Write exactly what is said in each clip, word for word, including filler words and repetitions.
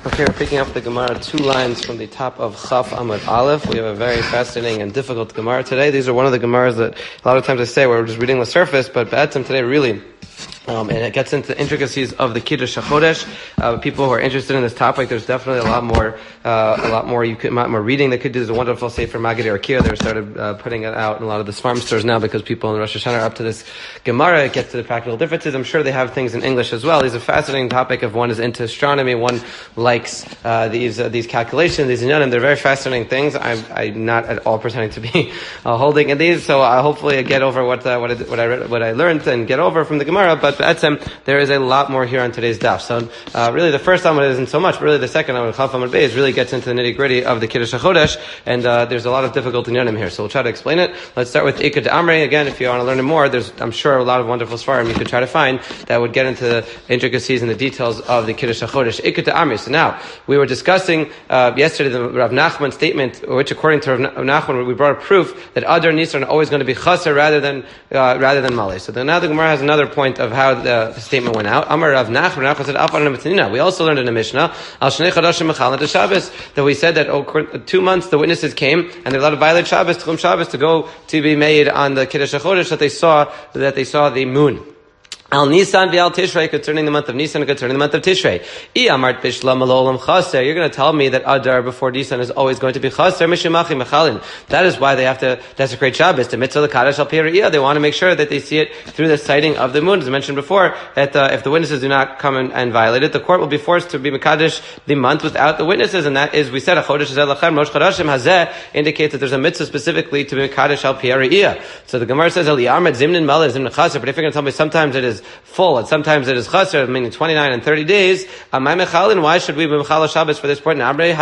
Okay, we're picking up the Gemara two lines from the top of Chaf Amud Aleph. We have a very fascinating and difficult Gemara today. These are one of the Gemaras that a lot of times I say we're just reading the surface, but B'atzim today really Um, and it gets into the intricacies of the Kiddush HaChodesh. Uh, people who are interested in this topic, there's definitely a lot more, uh, a lot more you could, more reading. The Kiddush is a wonderful sefer Maggid Arkia. They started uh, putting it out in a lot of the farm stores now because people in Rosh Hashanah are up to this Gemara. It gets to the practical differences. I'm sure they have things in English as well. It's a fascinating topic. If one is into astronomy, one likes uh, these uh, these calculations, these inyanim. They're very fascinating things. I'm, I'm not at all pretending to be uh, holding in these, so I hopefully I get over what uh, what I, what I read, what I learned and get over from the Gemara. But B'atzem, there is a lot more here on today's daf. So, uh, really the first Amud isn't so much, but really the second Amud, Chaf Amud Beis, really gets into the nitty gritty of the Kiddush HaChodesh, and, uh, there's a lot of difficult inyanim here. So we'll try to explain it. Let's start with Ikad Amrei. Again, if you want to learn more, there's, I'm sure, a lot of wonderful svarim you could try to find that would get into the intricacies and the details of the Kiddush HaChodesh. Ikad Amrei. So now, we were discussing, uh, yesterday the Rav Nachman statement, which according to Rav Nachman, we brought a proof that Adar Nisan are always going to be chaser rather than, uh, rather than Malay. So then now the Gemara has another point of how the statement went out. Amar Rav Nachman, Rav said, we also learned in the Mishnah, Al Shnei Chodashim Mechalin Shabbos, that we said that oh, two months the witnesses came and they're allowed to violate Shabbos, Tchum Shabbos, to go to be made on the Kiddush HaChodesh that they saw, that they saw the moon. Al Nisan v'al Tishrei, concerning the month of Nisan and concerning the month of Tishrei. I amart bishlam alolam chaser. You're going to tell me that Adar before Nisan is always going to be chaser. Mishimachi mechalin. That is why they have to desecrate Shabbos. To mitzvah l'kadosh al piriyah. They want to make sure that they see it through the sighting of the moon. As I mentioned before, that uh, if the witnesses do not come and, and violate it, the court will be forced to be mekadosh the month without the witnesses. And that is, we said, a chodesh hazeh lachem rosh chodashim hazeh indicates that there's a mitzvah specifically to be mekadosh al piriyah. So the Gemara says, Eliyamad zimnin maleh zimnin chaser. But if you're going to tell me sometimes it is full and sometimes it is chaser, meaning twenty-nine and thirty days, amay mechalin, why should we be mechal Shabbos for this point?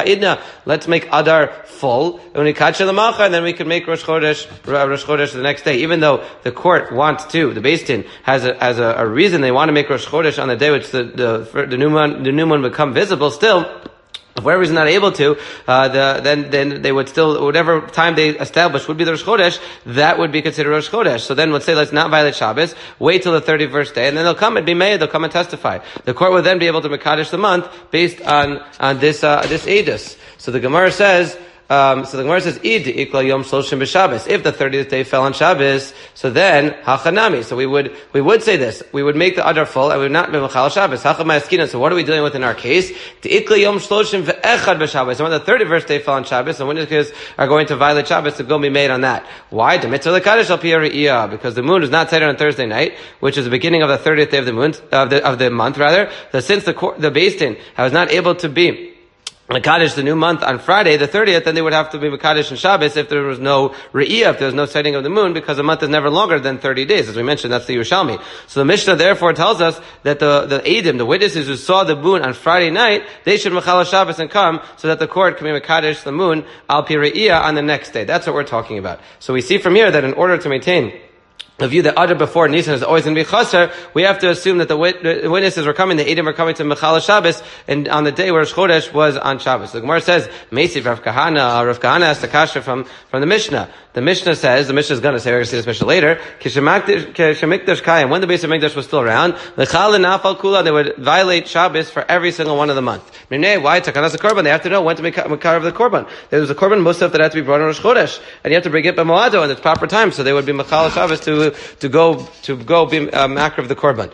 Let's make Adar full, and then we can make Rosh Chodesh, Rosh Chodesh the next day. Even though the court wants to, the Beis Din has a, as a, a reason they want to make Rosh Chodesh on the day which the, the, the new moon, the new moon become visible, still, if for whatever reason not able to, uh, the, then, then they would still, whatever time they establish would be the Rosh Chodesh, that would be considered Rosh Chodesh. So then let's say let's not violate Shabbos, wait till the thirty-first day, and then they'll come and be made, they'll come and testify. The court would then be able to Mekadesh the month based on, on this, uh, this Eidos. So the Gemara says, Um, so the Gemara says, "Id ikla yom shloshim b'Shabbos." If the thirtieth day fell on Shabbos, so then hachanami. So we would we would say this: we would make the Adar full, and we would not be mechal Shabbos. Hachamay. So what are we dealing with in our case? The ikla yom shloshim ve'echad b'Shabbos. So when the thirty-first day fell on Shabbos, the witnesses are going to violate Shabbos to go be made on that. Why? The mitzvah l'kadosh al pi ha're'iyah, because the moon is not sighted on Thursday night, which is the beginning of the thirtieth day of the moon of the of the month rather. So since the the Beis Din was not able to be Mekadesh the new month on Friday, the thirtieth, then they would have to be Mekadesh and Shabbos if there was no Re'iyah, if there was no sighting of the moon, because a month is never longer than thirty days. As we mentioned, that's the Yerushalmi. So the Mishnah therefore tells us that the, the Eidim, the witnesses who saw the moon on Friday night, they should Mechala Shabbos and come so that the court can be Mekadesh the moon Al Pi Re'iyah on the next day. That's what we're talking about. So we see from here that in order to maintain the view that Adar before Nisan is always going to be chaser, we have to assume that the, wit- the witnesses were coming, the Eidim were coming to Mechala Shabbos, and on the day where Rosh Chodesh was on Shabbos. So the Gemara says, Meisiv Rav Kahana, Rav Kahana asked the kasha from, from the Mishnah. The Mishnah says, the Mishnah is going to say, we're going to see this Mishnah later, Kishemikdash Kayim, when the base of Mikdash was still around, Mechal and Nafal Kula, they would violate Shabbos for every single one of the month. Why? Takanas a Korban. They have to know when to make Makar of the Korban. There was a Korban Musaf that had to be brought on Rosh Chodesh, and you have to bring it by Moado in its proper time, so they would be Mechal Shabbos to, to go, to go be uh, Makar of the Korban.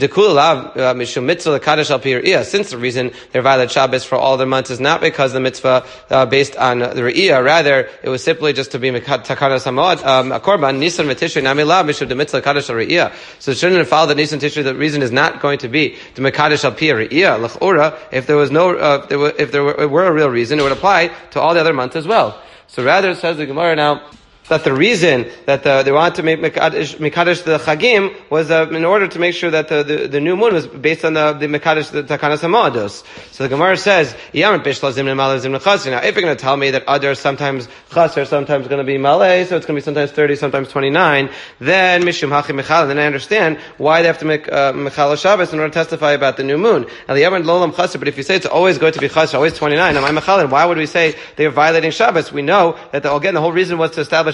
Since the reason they violate Shabbos for all their months is not because the mitzvah uh, based on the Re'iyah, rather, it was simply just to be Takanas HaMoad, um, a Korban, Nisan v'Tishrei Namila, Mishum the mitzvah Kadosh al Re'iyah. So it shouldn't follow that Nisan Tishrei, the reason is not going to be the Mekadosh al Pi Re'iyah. L'ch'ora, if there was no, uh, if there were, if there were, were a real reason, it would apply to all the other months as well. So rather, it says the Gemara now, that the reason that uh, they wanted to make Mekadesh, Mekadesh the Chagim was uh, in order to make sure that the, the, the new moon was based on the, the Mekadesh the Takanas HaMoados. So the Gemara says, now if you're going to tell me that Adar is sometimes Chaser, sometimes going to be Malay, so it's going to be sometimes thirty, sometimes twenty-nine, then Mishum Hachi Mechal, then I understand why they have to make uh, Mechal Shabbos in order to testify about the new moon. Now the Yaman Lolam Chaser, but if you say it's always going to be Chaser, always twenty-nine, now my Mechal, why would we say they are violating Shabbos? We know that the, again the whole reason was to establish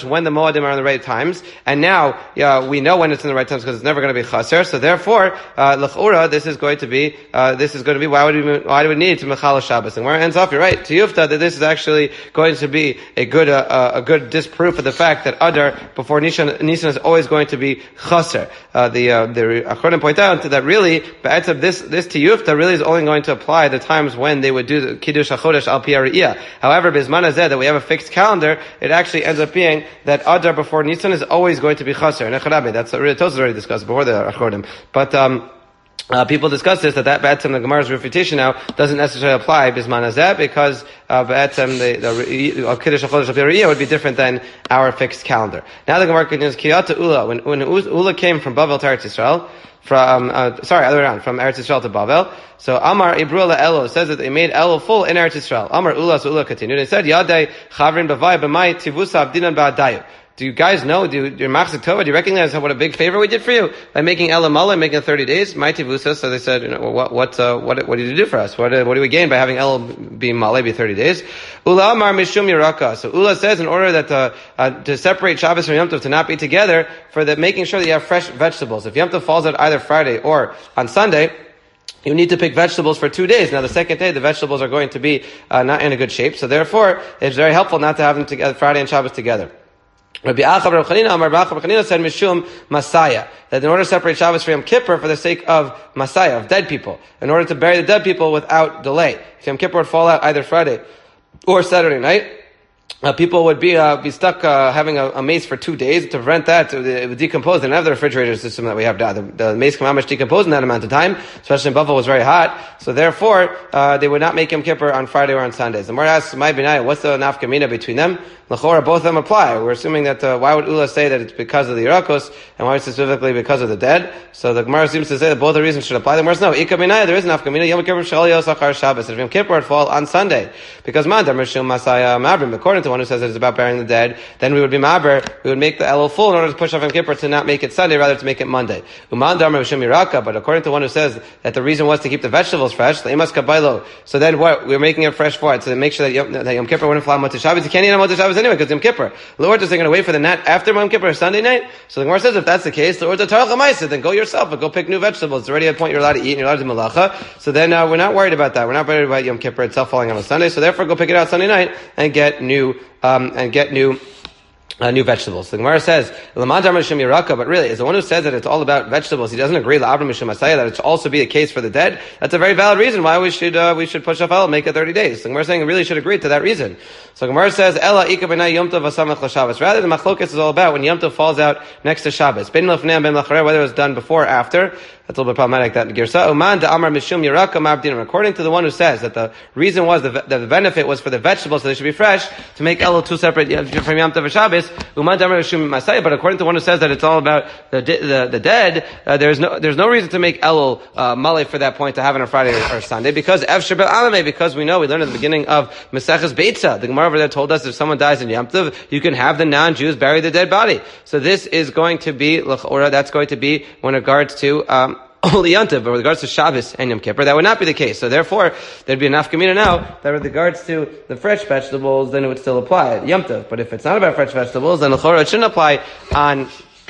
Chodesh when the Moadim are in the right times, and now uh, we know when it's in the right times because it's never going to be chaser. So therefore, uh, l'chura, this is going to be uh, this is going to be why would we why do we need to mechal Shabbos? And where it ends off, you're right. To Yufta, that this is actually going to be a good uh, a good disproof of the fact that Adar before Nisan Nisan is always going to be chaser. Uh, the uh, the Achronim point out that really, this this to Yufta really is only going to apply the times when they would do the Kiddush HaChodesh al Pi Ha'Re'iyah. However, Bisman Hazeh, that we have a fixed calendar, it actually ends up being that Adar before Nisan is always going to be chaser. Necharabi, that's really Tosfos already discussed before the Achronim. But um Uh, people discuss this, that that B'etzem, the Gemara's refutation now, doesn't necessarily apply Bisman Hazeh, because, uh, B'etzem, the, the, Kiddush HaChodesh al Pi Ha'Re'iyah would be different than our fixed calendar. Now the Gemara continues, Kiyata Ula, when, when Ula came from Bavel to Eretz Yisrael, from, uh, sorry, other way around, from Eretz Yisrael to Bavel, so Amar Ibru Elo says that they made Elul full in Eretz Yisrael. Amar Ula, so Ula continued, they said, Yadei Chavrin Bavai B'mai Tivusa Abdinan Ba'adayu. Do you guys know, do you, your Machzik Tova, do you recognize what a big favor we did for you? By making Elamala, making it thirty days, Mighty Vusa, so they said, you know, what, what, uh, what, what did you do for us? What, what do we gain by having El be Male be thirty days? Ula Amar Mishum Yeraka. So Ula says in order that, uh, uh, to separate Shabbos from Yom Tov, to not be together, for the, making sure that you have fresh vegetables. If Yom Tov falls out either Friday or on Sunday, you need to pick vegetables for two days. Now the second day, the vegetables are going to be, uh, not in a good shape, so therefore, it's very helpful not to have them together, Friday and Shabbos together. Rabbi Acha Bar Chanina, Amar Bar Chanina said, Mishum Masaya, that in order to separate Shabbos from Yom Kippur for the sake of Masaya, of dead people, in order to bury the dead people without delay. If Yom Kippur would fall out either Friday or Saturday night, Uh, people would be uh, be stuck uh, having a, a mace for two days. To prevent that, it would decompose. They didn't have the refrigerator system that we have now. The, the mace can much decompose in that amount of time, especially in Buffalo was very hot. So therefore, uh, they would not make Yom Kippur on Friday or on Sundays. The Gemara asks, "My Binaya, what's the nafkamina between them?" L'chora, both of them apply. We're assuming that uh, why would Ula say that it's because of the Yerakos, and why specifically because of the dead? So the Gemara seems to say that both the reasons should apply. The Gemara says, no, Ika Binaya, there is nafkamina. Yom Kippur Shal Yosachar Shabbos. If Yom Kippur would fall on Sunday, because Mandar Mishum Masaya Mabrim, according to one who says that it's about burying the dead, then we would be maber, we would make the Elul full in order to push off Yom Kippur to not make it Sunday, rather to make it Monday. Uman Dharma B'Shem Yiraka, but according to one who says that the reason was to keep the vegetables fresh, the Imas Kabaylo, so then what? We're making it fresh for it, so to make sure that Yom, that Yom Kippur wouldn't fall on Motzei Shabbos. You can't eat on Motzei Shabbos anyway, because Yom Kippur. Lord is going to wait for the night after Yom Kippur, Sunday night. So the Gemara says, if that's the case, the Lord's a Tarach HaMaisa, then go yourself and go pick new vegetables. It's already a point you're allowed to eat and you're allowed to do malacha. So then uh, we're not worried about that. We're not worried about Yom Kippur itself falling on a Sunday, so therefore go pick it out Sunday night and get new, um, and get new Uh, new vegetables. The Gemara says, but really, is the one who says that it's all about vegetables. He doesn't agree that it should also be a case for the dead. That's a very valid reason why we should uh, we should push off El and make it thirty days. The Gemara is saying it really should agree to that reason. So the Gemara says, Ella ika b'nai Yom Tov v'samach l'Shabbos. Rather, the machlokes is all about when Yom Tov falls out next to Shabbos. Ben l'fnei ben l'charei, whether it was done before or after. That's a little bit problematic, that Girsa. Uman de Amar Mishum Yeraka Mabdinim. According to the one who says that the reason was, the, that the benefit was for the vegetables, so they should be fresh, to make Elul two separate from Yom Tov and Shabbos. Uman de Amar Mishum Masaya. But according to the one who says that it's all about the the, the dead, uh, there's no there's no reason to make Elul uh, Malay for that point to have it on Friday or, or Sunday, because Efshar B'Alame, because we know, we learned at the beginning of Maseches Beitza, the Gemara over there told us if someone dies in Yom Tov, you can have the non-Jews bury the dead body. So this is going to be, or that's going to be when regards to, um, only Yom Tov, but with regards to Shabbos and Yom Kippur, that would not be the case. So therefore, there'd be enough kamina now that with regards to the fresh vegetables, then it would still apply at Yom Tov. But if it's not about fresh vegetables, then l'chora it shouldn't apply on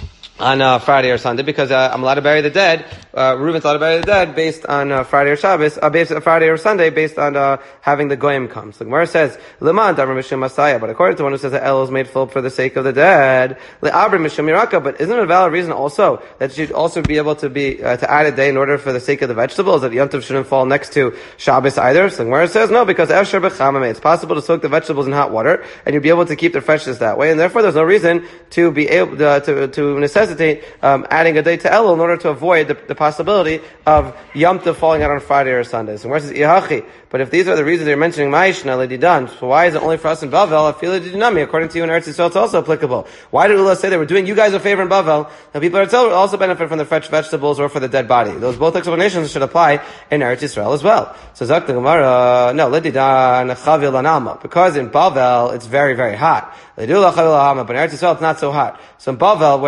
on uh, Friday or Sunday, because uh, I'm allowed to bury the dead. Uh, Reuben's allowed to bury the dead based on uh, Friday or Shabbos, uh, based on Friday or Sunday, based on uh, having the goyim come. So Gemara says, "Leman Damar Mishum Masaya," but according to one who says that El is made full for the sake of the dead, LeAbri Mishum Miraka. But isn't it a valid reason also that you should also be able to be uh, to add a day in order for the sake of the vegetables, that Yom Tov shouldn't fall next to Shabbos either? So Gemara says no, because Efshar B'Chamameh, it's possible to soak the vegetables in hot water, and you'll be able to keep the freshness that way, and therefore there's no reason to be able uh, to to necessitate um, adding a day to Elul in order to avoid the, the possibility of Yom Tov falling out on Friday or Sunday. So where says Ihachi? But if these are the reasons you're mentioning Ma'ishna Ledidan, so why is it only for us in Bavel? Afila Didinami, according to you in Eretz Yisrael, it's also applicable. Why did Ula say that we're doing you guys a favor in Bavel? Now people are also benefit from the fresh vegetables or for the dead body. Those both explanations should apply in Eretz Yisrael as well. So Zak the Gemara, no, Ledidan Chavil Anama, because in Bavel it's very, very hot. But in Eretz Yisrael it's not so hot. So in Bavel, where it's very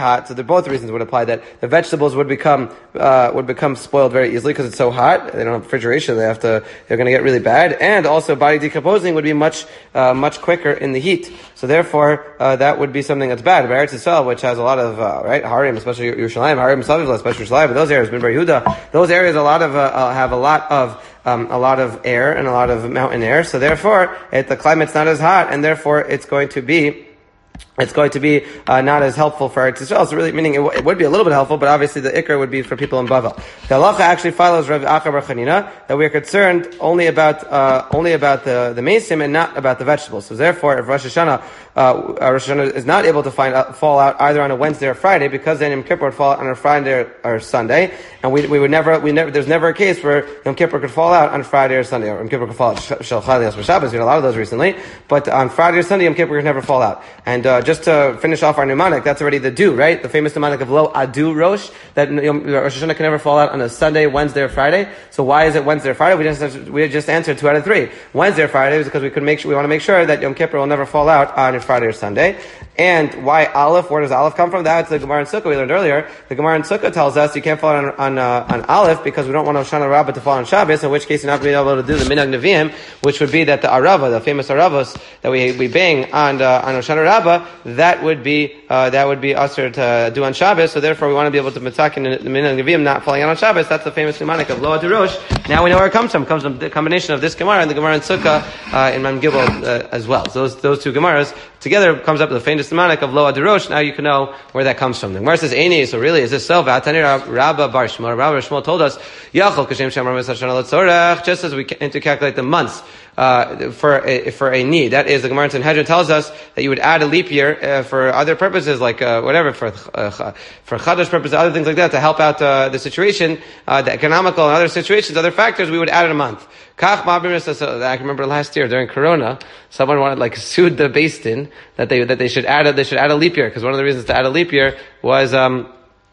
hot. So the, both reasons would apply that the vegetables would become uh, would become spoiled very easily because it's so hot. They don't have refrigeration. They have to. They're going to get really bad. And also, body decomposing would be much uh, much quicker in the heat. So therefore, uh, that would be something that's bad. But Eretz Yisrael, which has a lot of uh, right harim, especially Yerushalayim, harim Saviv, especially Yerushalayim, but those areas, Midbar Yehuda, those areas, a lot of uh, have a lot of Um, a lot of air and a lot of mountain air, so therefore it, the climate's not as hot, and therefore it's going to be it's going to be uh, not as helpful for Eretz Yisrael. So really, meaning it, w- it would be a little bit helpful, but obviously the ikar would be for people in Bavel. The halacha actually follows Rav Acha bar Chanina that we are concerned only about uh, only about the the mesim and not about the vegetables. So therefore, if Rosh Hashanah uh, Rosh Hashanah is not able to find uh, fall out either on a Wednesday or Friday, because then Yom Kippur would fall out on a Friday or, or Sunday, and we we would never we never there's never a case where Yom Kippur could fall out on Friday or Sunday, or Yom Kippur could fall out Shel Chalias for Shabbos. We had a lot of those recently, but on Friday or Sunday Yom Kippur could never fall out. And uh, just to finish off our mnemonic, that's already the do, right? The famous mnemonic of Lo Adu Rosh, that Yom, Rosh Hashanah can never fall out on a Sunday, Wednesday, or Friday. So why is it Wednesday or Friday? We just we just answered two out of three. Wednesday or Friday is because we could make sure, we want to make sure that Yom Kippur will never fall out on a Friday or Sunday. And why Aleph? Where does Aleph come from? That's the Gemara in Sukkah we learned earlier. The Gemara in Sukkah tells us you can't fall on on, uh, on Aleph because we don't want Hoshana Rabbah to fall on Shabbos, in which case you're not going to be able to do the Minhag Nevi'im, which would be that the Arava, the famous Aravos that we we bang on uh, on Hoshana Rabbah, that would be uh, that would be usher to do on Shabbos. So therefore, we want to be able to mitzak in the Minhag Nevi'im not falling out on Shabbos. That's the famous mnemonic of Lo Adu Rosh. Now we know where it comes from. It comes from the combination of this Gemara and the Gemara in Sukkah uh, in Mam Gibel uh, as well. So those those two Gemaras together comes up with the famous mnemonic of Lo Adu Rosh. Now you can know where that comes from. The Gemara says, "Eini." So really, is this so? V'atani Rabba Bar Shmuel. Rabba Bar Shmuel told us, "Yachol kashem shamar misashana letzorach." Just as we intercalculate the months uh, for a, for a need. That is, the Gemara in Sanhedrin tells us that you would add a leap year uh, for other purposes, like uh, whatever for uh, for chadash purposes, other things like that, to help out uh, the situation, uh, the economical and other situations, other factors. We would add it a month. Kach ma'abrim. I can remember last year during Corona, someone wanted like sued the Beis Din that they that they should add a, they should add a leap year, because one of the reasons to add a leap year was um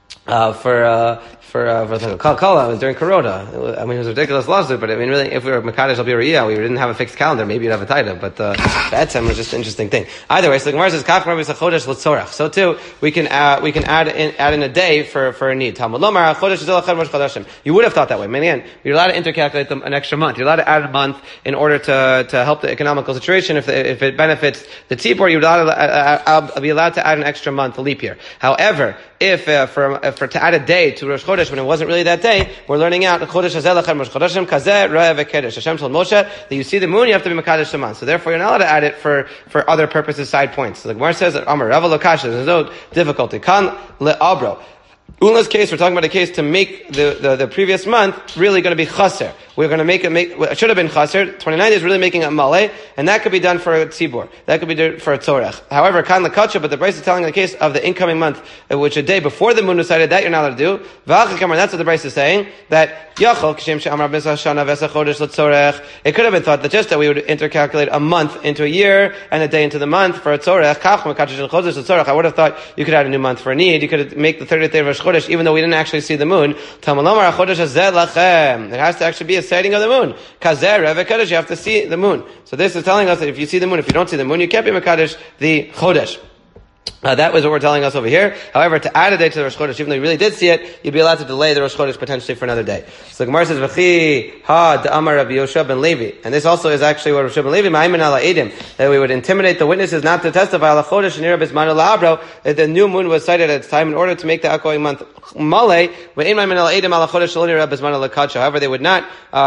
uh for uh for uh for the Kalkala during Corona. I mean, it was a ridiculous lawsuit, but I mean, really, if we were Mekadesh al Biriyah, we didn't have a fixed calendar, maybe you'd have a taida, but uh that time was just an interesting thing. Either way, so the Gemara says Kach Rabbi Sachodesh L'Tzorach. So too, we can uh, we can add in add in a day for for a need. Talmud Lomar Chodesh Zil Echad Rosh Chodeshim. You would have thought that way. I mean, again, you're allowed to intercalculate them an extra month. You're allowed to add a month in order to to help the economical situation. If the, if it benefits the tzibor, you're allowed to, uh, uh, be allowed to add an extra month, a leap year. However, if uh, for uh, for to add a day to Rosh Chodesh when it wasn't really that day, we're learning out Chodesh Hazel Echad Rosh Chodeshim Kazeh Re'eh V'Kedesh. Hashem told Moshe that you see the moon, you have to be Mekadesh the month. So therefore, you're not allowed to add it for for other purposes, side points. So the Gemara says that Amar Rava Lokash, there's no difficulty. Kan le'abro. Ula's case, we're talking about a case to make the, the, the previous month really going to be chaser. We're going to make it, make, it should have been chaser. twenty-nine days really making a malay, and that could be done for a tzibur. That could be done for a tzorech. However, kan l'kacha, but the Bryce is telling the case of the incoming month, which a day before the moon decided that you're not allowed to do. V'achikamer, that's what the Bryce is saying, that yachol, k'shem she'amar b'sa shana v'esa chodesh l'tzorech. It could have been thought that just that we would intercalculate a month into a year, and a day into the month for a tzorech. Kach m'kadosh l'chodesh l'tzorech. I would have thought you could add a new month for a need. You could make the thirtieth day of Rosh Chodesh, even though we didn't actually see the moon. Talmud Lomar chodesh hazeh lachem. It has to actually be a sighting of the moon. Kazer, Re'eh V'Kedesh, you have to see the moon. So this is telling us that if you see the moon, if you don't see the moon, you can't be Mekadesh the Chodesh. Uh, that was what we're telling us over here. However, to add a day to the Rosh Chodesh, even though you really did see it, you'd be allowed to delay the Rosh Chodesh potentially for another day. So the Gemara says, V'chi ha da'amar Rabbi Yosha ben Levi. And this also is actually what Rabbi Yosha ben Levi, ma'aymin ala edim, that we would intimidate the witnesses not to testify ala Chodesh and Nira bismanu la'abro, that the new moon was sighted at its time in order to make the outgoing month malay, wa'in ma'aymin ala edim ala Chodesh shelo nira bismanu la'kacha. However, they would not,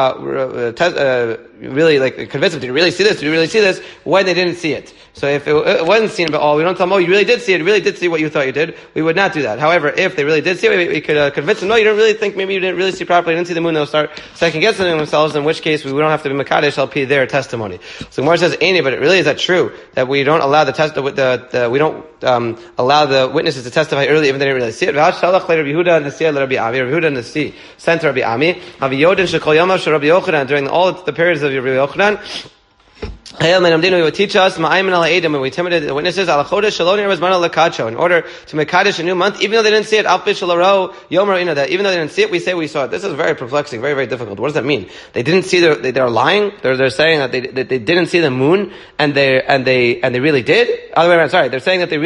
uh, te- uh, really, like, convince them, did you really see this? Did you really see this? When they didn't see it. So if it, it wasn't seen at all, we don't tell them, oh, you really did see it, you really did see what you thought you did, we would not do that. However, if they really did see it, we, we could uh, convince them, no, you didn't really think, maybe you didn't really see properly, you didn't see the moon, they'll start second guessing themselves, in which case we don't have to be Mekadesh L P their testimony. So Gemara says, Aini, but it really is that true, that we don't allow the test, the, the, the we don't, um, allow the witnesses to testify early, even though they didn't really see it. Rabbi Yehuda Nasi sent to Rabbi Ami, during all the periods of Rabbi Yochanan, we would teach us, we intimidated the witnesses, in order to make Kaddish a new month, even though they didn't see it, that even though they didn't see it, we say we saw it. This is very perplexing, very, very difficult. What does that mean? They didn't see the, they, they're lying? They're, they're saying that they, that they didn't see the moon, and they, and they, and they really did? Other way around, sorry, they're saying that they really,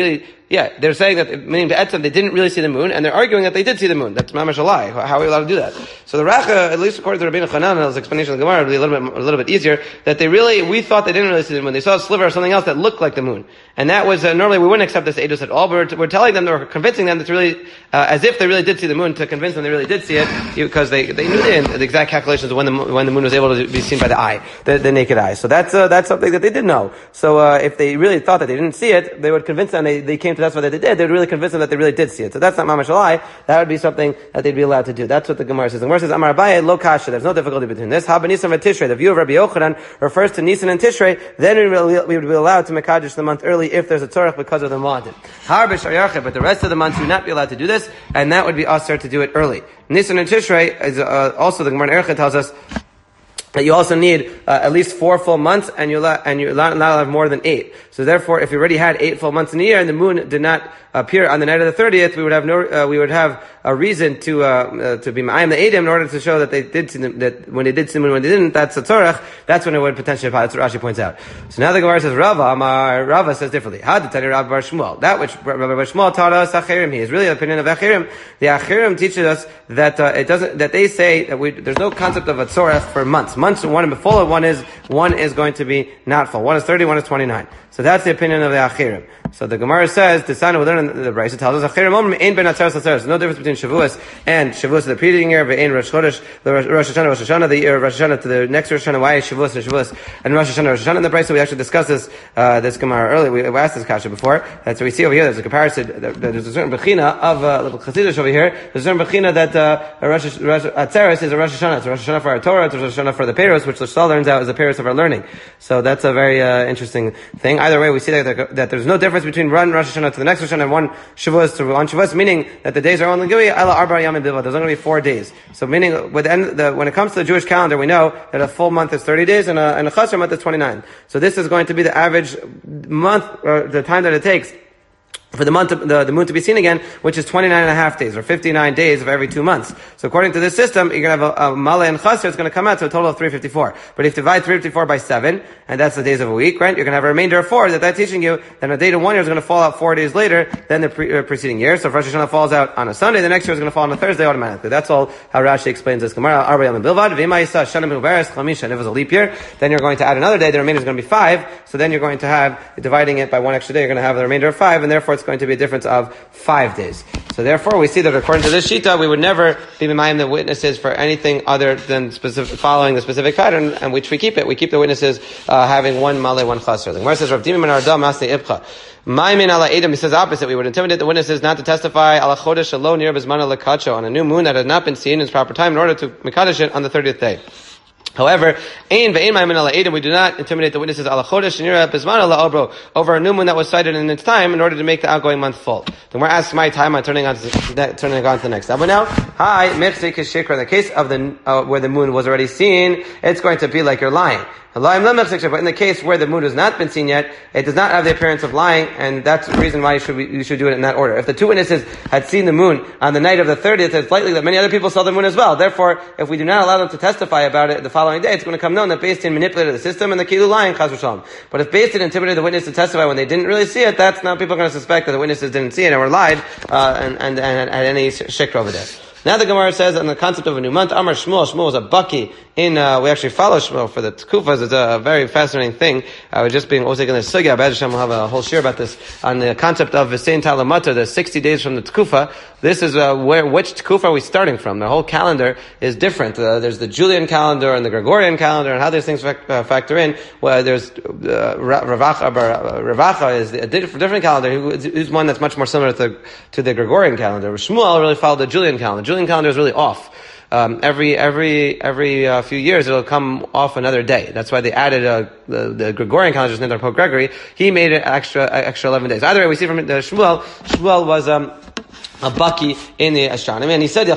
yeah, they're saying that, meaning Be'etzem, they didn't really see the moon, and they're arguing that they did see the moon. That's mamash a lie. How are we allowed to do that? So the Racha, at least according to Rabbeinu Chananel's explanation of the Gemara, would be a little bit, a little bit easier, that they really, we thought they didn't really see the moon. They saw a sliver or something else that looked like the moon. And that was, uh, normally we wouldn't accept this edus at all, but we're, we're telling them, we're convincing them that it's really, uh, as if they really did see the moon, to convince them they really did see it, because they, they knew the, the exact calculations of when the, when the moon was able to be seen by the eye, the, the naked eye. So that's, uh, that's something that they did know. So, uh, if they really thought that they didn't see it, they would convince them, they, they came to that's what they did, they would really convince them that they really did see it. So that's not mamash a lie. That would be something that they'd be allowed to do. That's what the Gemara says. The Gemara says, Amar Abaye, lo kasha. There's no difficulty between this. Haba Nisan and Tishrei. The view of Rabbi Yochanan refers to Nisan and Tishrei. Then we would be allowed to mekadosh the month early if there's a tzorach because of the moadim. Harbe Shayarche, but the rest of the months you would not be allowed to do this, and that would be usher to do it early. Nisan and Tishrei is uh, also the Gemara in Erech tells us that you also need uh, at least four full months, and you're not, and you're not allowed to have more than eight. So therefore, if you already had eight full months in a year, and the moon did not appear on the night of the thirtieth, we would have no, uh, we would have a reason to uh, uh to be ma'ayim the eidim in order to show that they did see them, that when they did see the moon, when they didn't, that's a tzorach. That's when it would potentially apply. That's what Rashi points out. So now the Gemara says Rava, Amar Rava says differently. How did Tani Rabbi Bar Shmuel? That which Rabbi Bar Shmuel taught us achirim. He is really the opinion of achirim. The achirim teaches us that uh, it doesn't. That they say that we, there's no concept of a tzorach for months. Months one is full, one is one is going to be not full. One is thirty, one is twenty-nine. So that's the opinion of the achirim. So the Gemara says, the sign we learn in the Brisa tells us, achirim omrim ein ben atzeres l'atzeres. There's no difference between Shavuos and Shavuos of the preceding year, ve'ein Rosh Chodesh, the Rosh Hashanah, Rosh Hashanah, the year of Rosh Hashanah to the next Rosh Hashanah. Why is Shavuos and Shavuos and Rosh Hashanah, Rosh Hashanah in the Brisa? We actually discussed this, uh, this Gemara earlier. We, we asked this kasha before. That's what we see over here. There's a comparison. There's a certain bechina of, uh, little chassidish over here. There's a certain bechina that, uh, Rosh, Rosh Atzeres is a Rosh Hashanah. It's a Rosh Hashanah for our Torah. It's a Rosh Hashanah for the Peiros, which the Shal learns out is the Peiros of our learning. So that's a very, uh, interesting thing. Either way, we see that, there, that there's no difference between one Rosh Hashanah to the next Rosh Hashanah and one Shavuos to one Shavuos, meaning that the days are only going to be ala arba yamin bilva. There's only going to be four days. So meaning, with the end, the, when it comes to the Jewish calendar, we know that a full month is thirty days and a, and a chasr month is twenty-nine. So this is going to be the average month, or the time that it takes for the month, to, the, the moon to be seen again, which is twenty-nine and a half days, or fifty-nine days of every two months. So according to this system, you're going to have a, a male and chasr, it's going to come out to a total of three hundred fifty-four. But if you divide three hundred fifty-four by seven, and that's the days of a week, right? You're going to have a remainder of four that that's teaching you, then a date of one year is going to fall out four days later than the pre, uh, preceding year. So if Rosh Hashanah falls out on a Sunday, the next year is going to fall on a Thursday automatically. That's all how Rashi explains this Gemara. Arba Yamim Bilvad, V'ima Yisa, Shana Milveres, Chamisha, and if it was a leap year, then you're going to add another day, the remainder is going to be five, so then you're going to have, dividing it by one extra day, you're going to have the remainder of five, and therefore it's going to be a difference of five days. So therefore, we see that according to this shita, we would never be mimayim the witnesses for anything other than specific, following the specific pattern, and which we keep it. We keep the witnesses uh, having one male, one chasr. The Gemara says, Rav Dimi ben Ardam masni ibcha. Maimin ala edom. He says the opposite. We would intimidate the witnesses not to testify ala chodesh alone near bismana lekacho on a new moon that has not been seen in its proper time in order to mekadosh it on the thirtieth day. However, ein ve'ein ma'amin ala edom, we do not intimidate the witnesses ala chodesh nira bisman ala obro over a new moon that was cited in its time in order to make the outgoing month full. Then we're asking my time on turning on to, turning on to the next. But now, hi, mechse kishikra. In the case of the uh, where the moon was already seen, it's going to be like you're lying. But in the case where the moon has not been seen yet, it does not have the appearance of lying, and that's the reason why you should, you should do it in that order. If the two witnesses had seen the moon on the night of the thirtieth, it's likely that many other people saw the moon as well. Therefore, if we do not allow them to testify about it the following day, it's going to come known that Beis Din manipulated the system and the kilu lying, chas v'shalom. But if Beis Din intimidated the witness to testify when they didn't really see it, that's now people are going to suspect that the witnesses didn't see it and were lied, uh, and, and, and had any shikra over there. Now the Gemara says on the concept of a new month, Amar Shmuel, Shmuel was a baki in, uh, we actually follow Shmuel for the Tkufas. It's a very fascinating thing. I was just being also in the Sugya, B'ez Hashem will have a whole share about this, on the concept of V'sein Talamata, the sixty days from the Tkufa. This is, uh, where, which Tkufa are we starting from? The whole calendar is different. Uh, there's the Julian calendar and the Gregorian calendar, and how these things fac- uh, factor in. Well, there's, uh, Ravacha, uh, Ravacha is a different calendar, who's one that's much more similar to the, to the Gregorian calendar. Shmuel really followed the Julian calendar. Julian calendar is really off. Um, every every every uh, few years it'll come off another day. That's why they added uh, the, the Gregorian calendar is named after Pope Gregory. He made it extra extra eleven days. Either way, we see from the Shmuel. Shmuel was um, a baki in the astronomy, and he said,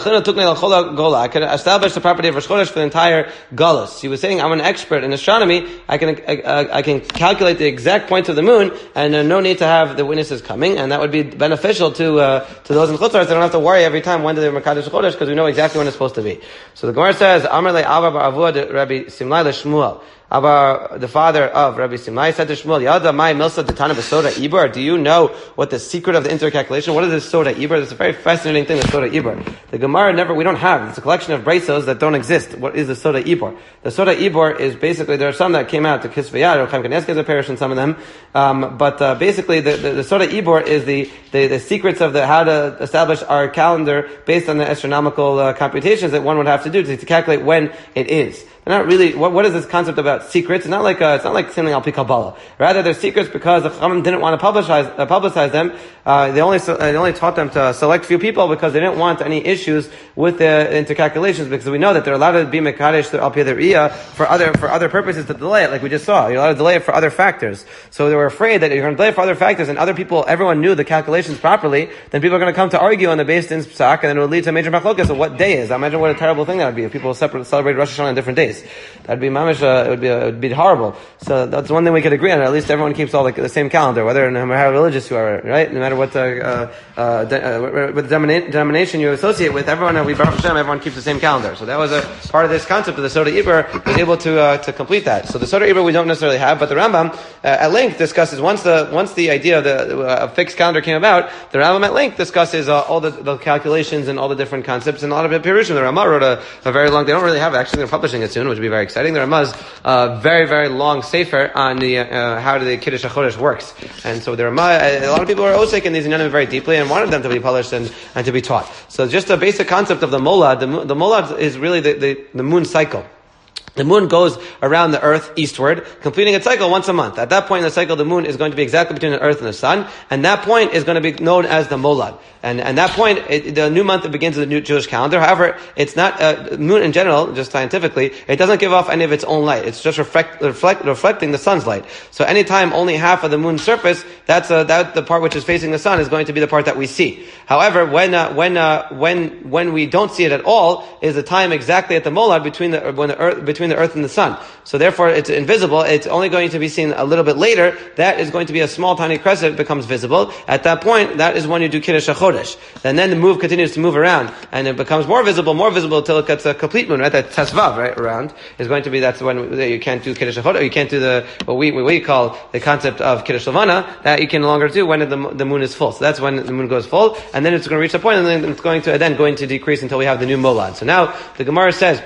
I can establish the property of Rosh Chodesh for the entire Galus. He was saying, I'm an expert in astronomy, I can I, I can calculate the exact points of the moon, and uh, no need to have the witnesses coming, and that would be beneficial to uh, to those in Chutz La'aretz. They don't have to worry every time when do they Mekadosh Chodesh, because we know exactly when it's supposed to be. So the Gemara says, Amar le Ava bar Avua de Rabbi Simlai le Shmuel. Abba, the father of Rabbi Simai, said to Shmuel, Yada Mai Milsa Detana Besoda Ibar. Do you know what the secret of the intercalculation? What is this Soda Ibar? It's a very fascinating thing, the Soda Ibar. The Gemara never, we don't have. It's a collection of braisos that don't exist. What is the Soda Ibar? The Soda Ibar is basically, there are some that came out to Kisvayad, or Chaim Kaneska is a parish in some of them. Um, but uh, basically, the, the, the Soda Ibar is the, the, the secrets of the how to establish our calendar based on the astronomical uh, computations that one would have to do to, to calculate when it is. They're not really, what, what is this concept about secrets? It's not like, uh, it's not like something al pi Kabbalah. Rather, they're secrets because the Chachamim didn't want to publicize, uh, publicize them. Uh, they only, uh, they only taught them to select few people because they didn't want any issues with the intercalculations, because we know that they're allowed to be mekadesh al pi their for other, for other purposes to delay it, like we just saw. You're allowed to delay it for other factors. So they were afraid that you're going to delay it for other factors and other people, everyone knew the calculations properly, then people are going to come to argue on the Beis Din's psak, and then it would lead to a major machlokas of what day is. I imagine what a terrible thing that would be if people separate, celebrate Rosh Hashanah on different days. That'd be mamish, uh, it would be, uh, it would be horrible. So that's one thing we could agree on. At least everyone keeps all the, the same calendar, whether no matter how religious you are, right? No matter what, uh, uh, uh, de- uh what denomination you associate with, everyone, uh, we Baruch Hashem, everyone keeps the same calendar. So that was a part of this concept of the Soda Iber, was able to, uh, to complete that. So the Soda Iber we don't necessarily have, but the Rambam, uh, at length discusses, once the, once the idea of the, uh, fixed calendar came about, the Rambam at length discusses, uh, all the, the calculations and all the different concepts and a lot of it Pirushim. The Ramah wrote a, a very long, they don't really have it, actually they're publishing it soon, which would be very exciting. The Ramah's, uh, very, very long sefer on the, uh, how the Kiddush HaChodesh works. And so the Ramah, a lot of people are osek in these inyanim very deeply and wanted them to be published and, and to be taught. So just a basic concept of the molad, the, the molad is really the, the, the moon cycle. The moon goes around the earth eastward, completing its cycle once a month. At that point in the cycle, the moon is going to be exactly between the earth and the sun, and that point is going to be known as the molad. And, and that point, it, the new month begins with the new Jewish calendar. However, it's not, uh, moon in general, just scientifically, it doesn't give off any of its own light. It's just reflect, reflect, reflecting the sun's light. So anytime only half of the moon's surface, that's, uh, that, the part which is facing the sun is going to be the part that we see. However, when, uh, when, uh, when, when we don't see it at all, is the time exactly at the molad between the, when the earth, between the earth and the sun. So therefore, it's invisible. It's only going to be seen a little bit later. That is going to be a small, tiny crescent becomes visible. At that point, that is when you do Kiddush HaChodesh. And then the move continues to move around, and it becomes more visible, more visible until it gets a complete moon, right? That Tesvav, right, around, is going to be, that's when you can't do Kiddush HaChodesh, you can't do the, what we, what we call the concept of Kiddush Levana, that you can no longer do when the, the moon is full. So that's when the moon goes full, and then it's going to reach a point, and then it's going to, then going to decrease until we have the new molad. So now, the Gemara says,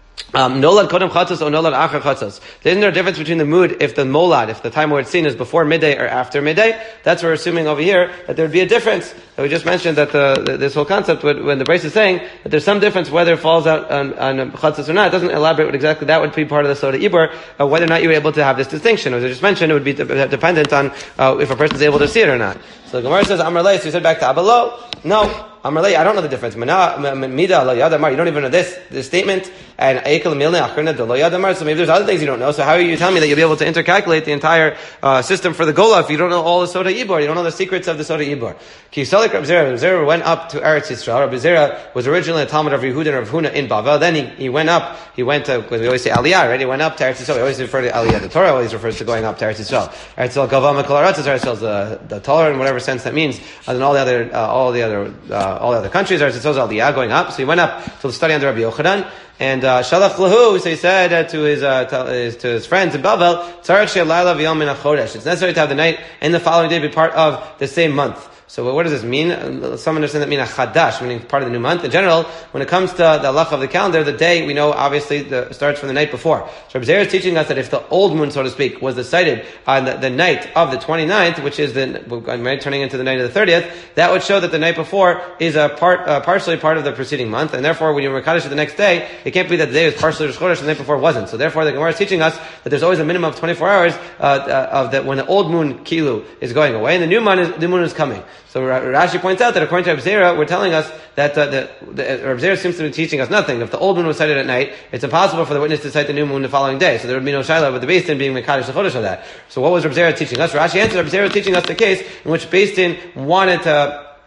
Um, Nolad kodem chatzos or nolad achar chatzos. Isn't there a difference between the mood if the molad, if the time where it's seen is before midday or after midday? That's what we're assuming over here, that there would be a difference. That we just mentioned that the, the, this whole concept, would, when the Brace is saying that there's some difference whether it falls out on, on chatzos or not, it doesn't elaborate what exactly that would be part of the Soda Ibor, uh, whether or not you were able to have this distinction. As I just mentioned, it would be de- dependent on uh, if a person is able to see it or not. So the Gemara says, Amar Lei, so he said back to Abalo, no. Amar Lei, I don't know the difference. Mina, mida, lo yadamar. You don't even know this, this statement. And ekel milne achrna de lo yadamar. So maybe there's other things you don't know. So how are you telling me that you'll be able to intercalculate the entire uh, system for the Gola if you don't know all the Soda Ibor? You don't know the secrets of the Soda Ibor. Ki Salik Reb Zera, Reb Zera went up to Eretz Yisrael. Reb Zera was originally a Talmud of Yehuda and Rav Huna in Bavel. Then he, he went up, he went to, because we always say Aliyah, right? He went up to Eretz Yisrael. We always refer to Aliyah. The Torah always refers to going up to Eretz Yisrael. Eretz Yisrael Gava Mekol Haaretz is Eretz Yisrael, the, the Torah in whatever sense that means. And then all the other, uh, all the other, uh, all the other countries, Eretz Yisrael Aliyah going up. So he went up to study under Rabbi Yochanan. And uh, Shalach Lahu, so he said uh, to his, uh, to his to his friends in Bavel, Tzarech she'layla v'yom min hachodesh. It's necessary to have the night and the following day be part of the same month. So what does this mean? Some understand that mean a chadash, meaning part of the new month. In general, when it comes to the halacha of the calendar, the day, we know, obviously, the, starts from the night before. So Reb Zera is teaching us that if the old moon, so to speak, was decided on the, the night of the twenty-ninth, which is the, right, turning into the night of the thirtieth, that would show that the night before is a part, uh, partially part of the preceding month, and therefore, when you Mekadesh it the next day, it can't be that the day was partially Rosh Chodesh and the night before wasn't. So therefore, the Gemara is teaching us that there's always a minimum of twenty-four hours, uh, uh of that when the old moon, Kilu, is going away, and the new moon is, the moon is coming. So Rashi points out that according to Reb Zera, we're telling us that uh, the, the Reb Zera seems to be teaching us nothing. If the old moon was sighted at night, it's impossible for the witness to cite the new moon the following day. So there would be no shaila with the Beis Din being Mekadesh Chodesh of that. So what was Reb Zera teaching us? Rashi answered, Reb Zera teaching us the case in which Beis Din wanted to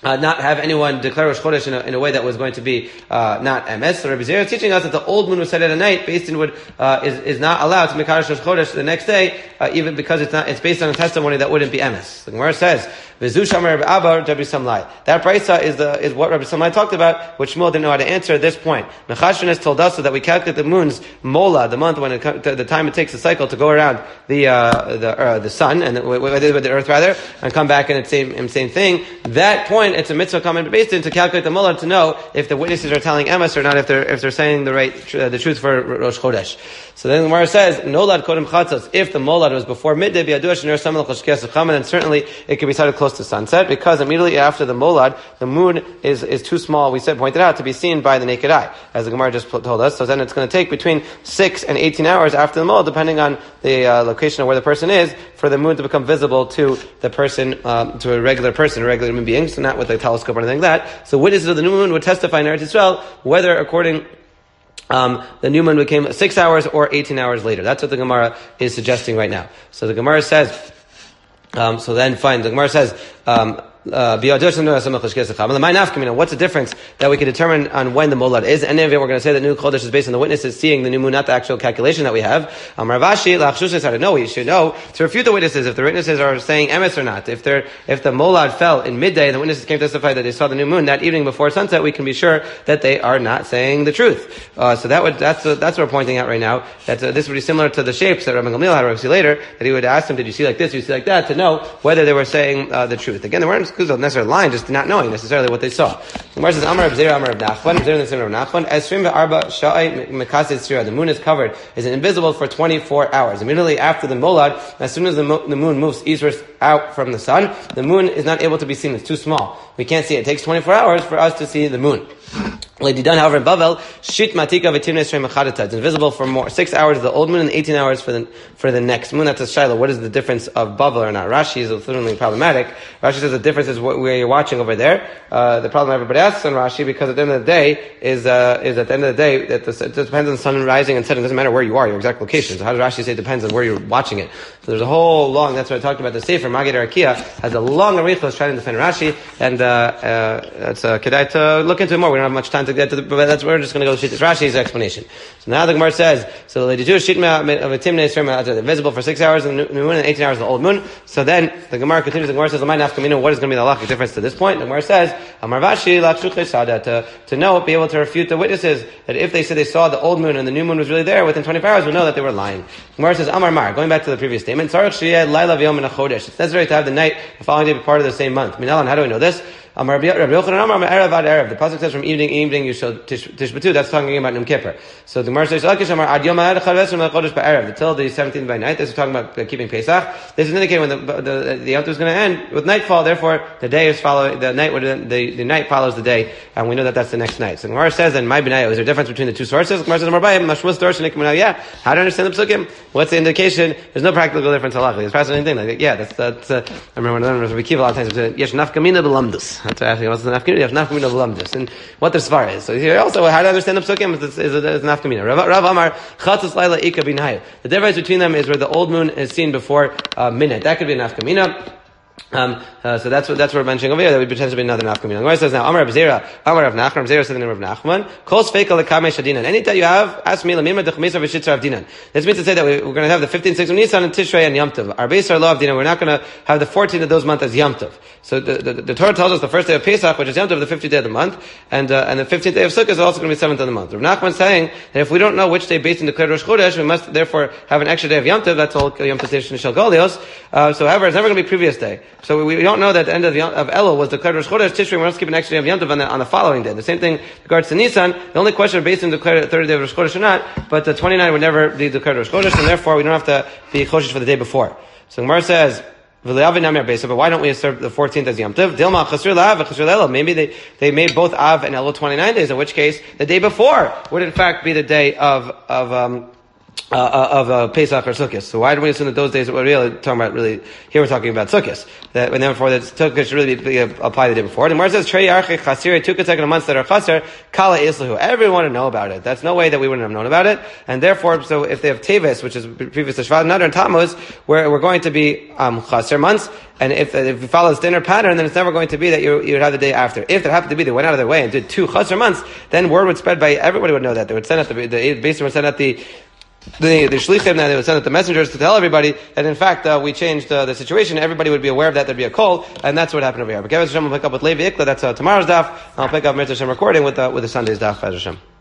Uh, not have anyone declare Rosh Chodesh in a, in a way that was going to be uh, not emes. So Rabbi Zera is teaching us that the old moon was set at a night. Beis Din would uh, is is not allowed to make Rosh Chodesh the next day, uh, even because it's not it's based on a testimony that wouldn't be emes. The Gemara says, "V'zu shamar Rabbi Abba Rabbi Samlai." That brisa is the is what Rabbi Samlai talked about, which Shmuel didn't know how to answer at this point. Mechashrin has told us so that we calculate the moon's mola, the month when it, the time it takes the cycle to go around the uh, the uh, the sun and the, with the earth rather, and come back in the same same thing. That point. It's a mitzvah coming based in to calculate the mullah to know if the witnesses are telling emes or not, if they're if they're saying the right uh, the truth for Rosh Chodesh. So then the Gemara says, "Nolad kodem chatzos." If the molad was before midday, biadush ner samel chashkias chaman, then certainly it can be started close to sunset because immediately after the molad, the moon is is too small. We said pointed out to be seen by the naked eye, as the Gemara just told us. So then it's going to take between six and eighteen hours after the molad, depending on the uh, location of where the person is, for the moon to become visible to the person, um, to a regular person, a regular human being. So not with a telescope or anything like that. So witnesses of the new moon would testify in Eretz Yisrael whether, according um, the new moon became six hours or eighteen hours later. That's what the Gemara is suggesting right now. So the Gemara says, um, so then fine, the Gemara says, um, Uh, what's the difference that we can determine on when the molad is? And then we're going to say that new chodesh is based on the witnesses seeing the new moon, not the actual calculation that we have. Um, Ravashi, no, we should know to refute the witnesses if the witnesses are saying emes or not. If they're if the molad fell in midday and the witnesses came to testify that they saw the new moon that evening before sunset, we can be sure that they are not saying the truth. Uh, so that would that's uh, that's what we're pointing out right now. That uh, this would be similar to the shapes that Rabbi Gamliel had. We'll see later that he would ask them, "Did you see like this? Did you see like that?" to know whether they were saying uh, the truth. Again, they weren't necessarily lying, just not knowing necessarily what they saw. The Gemara says, Amar Abzera, Amar Abnachman, Abzera Abnachman, Esrim ve'arba sha'ai mekasid tzira. The moon is covered, is invisible for twenty-four hours. Immediately after the molad, as soon as the, mo- the moon moves eastward out from the sun, the moon is not able to be seen. It's too small. We can't see it. It takes twenty-four hours for us to see the moon. Lady done, however, in Bavel, shit matika v'timnes shrei mechadata. It's invisible for more six hours of the old moon and eighteen hours for the for the next moon. That's a shiloh. What is the difference of Bavel or not? Rashi is literally problematic. Rashi says the difference is what, where you're watching over there. Uh, the problem everybody asks on Rashi, because at the end of the day is uh, is at the end of the day that the, it depends on the sun rising and setting. It doesn't matter where you are, your exact location. So how does Rashi say it depends on where you're watching it? So there's a whole long. That's what I talked about. The Sefer Magid Arakia has a long arichos trying to defend Rashi, and uh, uh, it's uh, kedai to look into it more. We don't have much time to get to the, but that's we're just going to go to Shittas Rashi's explanation. So now the Gemara says, so the Jewish shitma of a timnei is visible for six hours in the new moon and eighteen hours in the old moon. So then the Gemara continues. The Gemara says, "L'may nafkamina." What is going to be the halachic difference to this point? The Gemara says, "Amar Vashi lachshuchei sada," to to know, be able to refute the witnesses that if they said they saw the old moon and the new moon was really there within twenty-four hours, we know that they were lying. The Gemara says, "Amar Mar." Going back to the previous statement, "Tzarich sheyeh laila v'yom min hachodesh." It's necessary to have the night, the following day, be part of the same month. Minalan, how do we know this? Amar Rabbi Yochanan Amar Erev ad Erev. The pasuk says from evening evening you shall tishbatu. That's talking about Yom Kippur. So the Gemara says Lakish Amar ad Yom Ha'ad Chavesim LaChodesh Ba'erev. Until the seventeenth by night. This is talking about keeping Pesach. This is indicating when the the, the Yom Tov is going to end with nightfall. Therefore, the day is following the night. The the night follows the day, and we know that that's the next night. So the Gemara says, "And my b'nayo." Is there a difference between the two sources? The Gemara says, "Amar Bayim Mashmus Dorsh Nikmanal." Yeah. How do you understand the psukim? What's the indication? There's no practical difference halachically. It's fascinating thing. Like yeah, that's that's. Uh, I remember when I was Rabbi Kiva a lot of times. Yesh nafkamina b'lamdus. That's actually what's the nafkamina. You have nafkamina b'lamdus, and what the svar is. So here also, how to understand the psukim is is a nafkamina. Rav, Rav Amar chatzos laila ika b'naya. The difference between them is where the old moon is seen before uh, midnight. That could be a nafkamina. Um, uh, so that's what that's what we're mentioning over here. That would potentially be another nafkamina. The Gemara says now, Amar Rav Zera, Amar Rav Nachman, Rav Zera said the name of Rav Nachman. Kol sfeika lekame shadinan. Anytime you have, ask me lemima dechmisa v'shitzer avdinan. This means to say that we, we're going to have the fifteenth, sixteenth Nisan and Tishrei and Yom Tov. Our base are law of dinan. We're not going to have the fourteenth of those months as Yom Tov. So the, the, the Torah tells us the first day of Pesach, which is Yom Tov, the fifteenth day of the month, and uh, and the fifteenth day of Sukkot is also going to be seventh of the month. Rav Nachman is saying that if we don't know which day based in declared Rosh Chodesh, we must therefore have an extra day of Yom Tov. That's all Yom Tov Tishrei Shel Golios. Uh, so however, it's never going to be previous day. So we, we don't know that the end of, the, of Elul was declared Rosh Chodesh. Tishrei, we must keep an extra day of Yom Tov on the, on the following day. The same thing regards to Nisan. The only question is based on declared the third day of Rosh Chodesh or not, but the twenty-nine would never be declared Rosh Chodesh, and therefore we don't have to be Chodesh for the day before. So Gemara says, but why don't we assert the fourteenth as Yom Tov? Dilma chasur la'av v'chasur le'elul. Maybe they, they made both Av and Elul twenty-nine days, in which case the day before would in fact be the day of, of, um, Uh, of uh, Pesach or Sukkot. So why do we assume that those days we're really talking about really, here we're talking about Sukkot. That, and therefore that Sukkot should really be, be applied the day before. And Mar says, Trei Yarchei Chasirei two consecutive months that are Chaser, Kala Islahu. Everyone would know about it. That's no way that we wouldn't have known about it. And therefore, so if they have Tevis, which is previous to Shvat, Nadar, and Tammuz, where we're going to be, um, Chaser months, and if, if you follow the standard pattern, then it's never going to be that you, you would have the day after. If there happened to be, they went out of their way and did two Chaser months, then word would spread by, everybody would know that. They would send out the, the, basically would send out the, The, the shlichim, that they would send it to messengers to tell everybody that in fact uh, we changed uh, the situation. Everybody would be aware of that. There'd be a call, and that's what happened over here. But Kevin Hashem will pick up with Levi Ikla. That's uh, tomorrow's daf. I'll pick up Mitzvah Hashem recording with uh, with the Sunday's daf. Hashem.